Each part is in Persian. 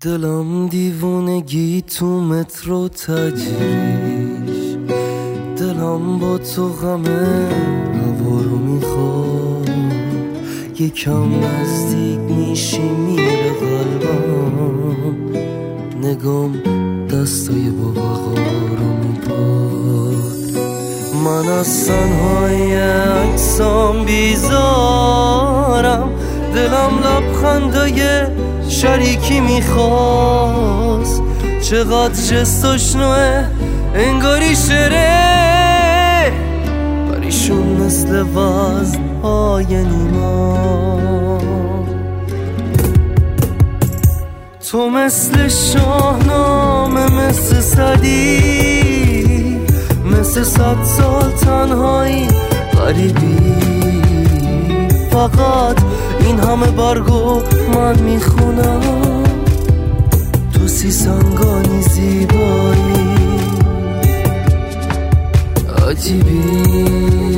دلم دیوونگی تو مترو تجریش، دلم با تو غمه هوا رو میخواد، یکم نزدیک میشی میره قلبم، نگام دستای بابا رو میپاد. من از تنهای عکسام بیزارم، دلم لبخندای شریکی میخواست، چقدر جستش نوه انگاری شره، پریشون مثل وزنهای نیما. تو مثل شاهنامه، مثل صدی، مثل 100 سال تنهایی غریبی، فقط این همه برگو من میخونم، تو سیسنگانی زیبایی عجیبی.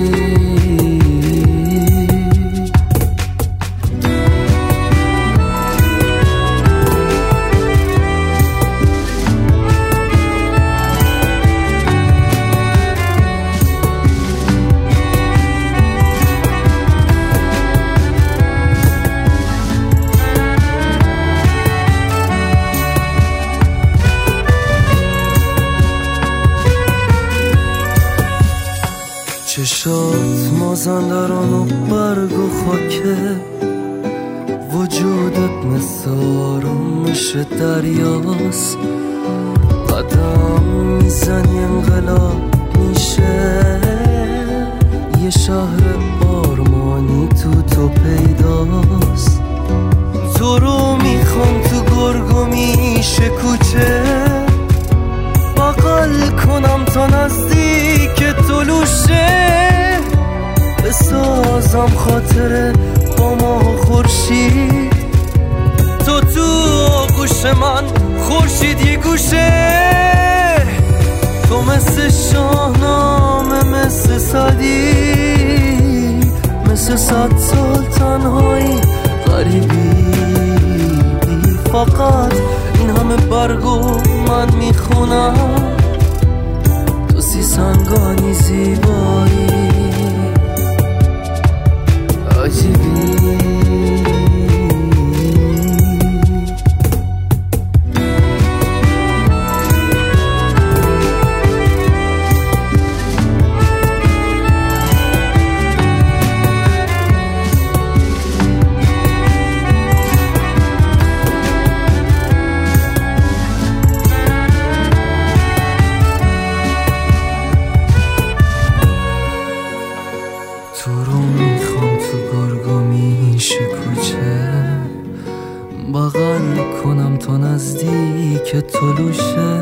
چشات مازندران و برگ و خاکه، وجودت مثل آرامش دریاست، قدم میزنی انقلاب میشه، یه شهر آرمانی تو پیداست. تو رو میخوام تو گرگومیش کوچه، بغل کنم تا نزدیک طلوشه، بسازم خاطره با ماه و خورشید، تو آغوش من خورشید یه گوشه. تو مثل شاهنامه، مثل صدی، مثل 100 سال تنهایی غریبی، فقط این همه برگو من میخونم، تو سیسنگانی زیبایی عجیبی. تو رو میخوام تو گرگومیش کوچه، بغل کنم تا نزدیک طلوشه،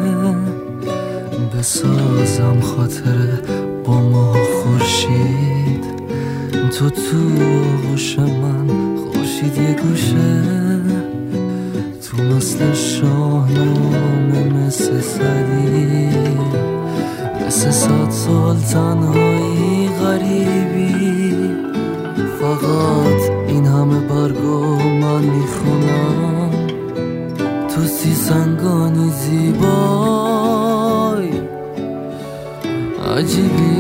بسازم خاطره با ماه خورشید، تو آغوش من خورشید یه گوشه. تو مثل شاهنامه، مثل صدی، مثل 100 سال تنهایی غریبی، فقط این همه برگو من میخونم، تو سیسنگانی زیبای عجیبی.